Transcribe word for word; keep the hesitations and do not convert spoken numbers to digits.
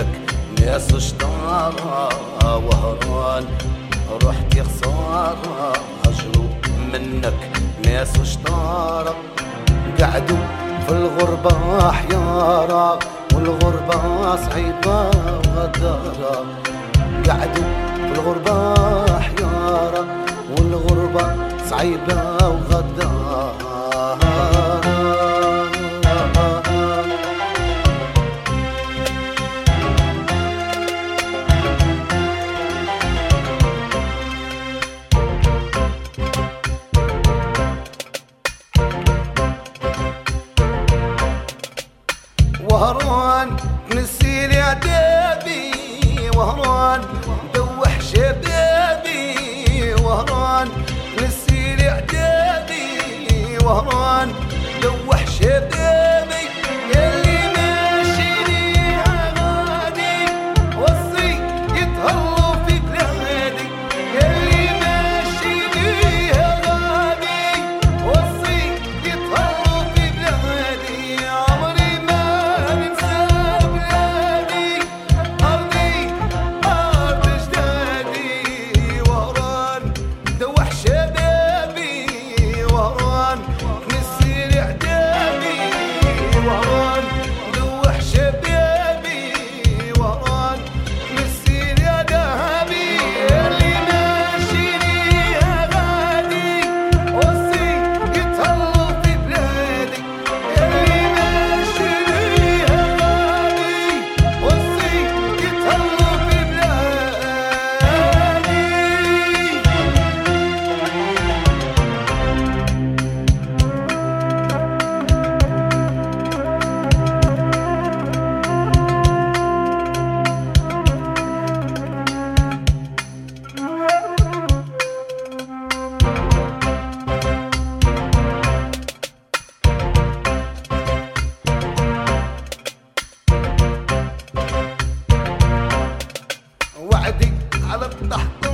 منك ناس اشطارة وهران رحت خسارة. هجروا منك ناس اشطارة قعدوا في الغربة حيارة والغربة صعيبة وغدارة. قعدوا في الغربة حيارة والغربة صعيبة وغدارة. وهران نسيلي عتابي وهران دوح شبابي. وهران نسيلي عتابي وهران دوح شبابي. يلي ماشي ليها غادي وصي يتهلوا في بلادي. يلي ماشي ليها غادي وصي يتهلوا في بلادي. عمري وعدي على الضحك